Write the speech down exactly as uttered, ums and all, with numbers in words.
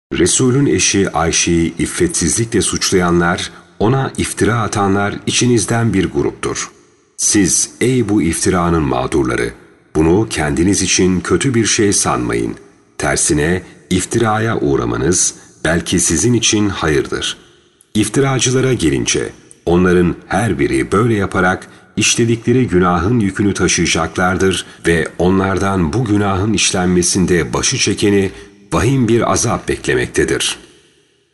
Resul'ün eşi Ayşe'yi iffetsizlikle suçlayanlar, ona iftira atanlar içinizden bir gruptur. Siz ey bu iftiranın mağdurları, bunu kendiniz için kötü bir şey sanmayın. Tersine iftiraya uğramanız belki sizin için hayırdır. İftiracılara gelince, onların her biri böyle yaparak işledikleri günahın yükünü taşıyacaklardır ve onlardan bu günahın işlenmesinde başı çekeni vahim bir azap beklemektedir.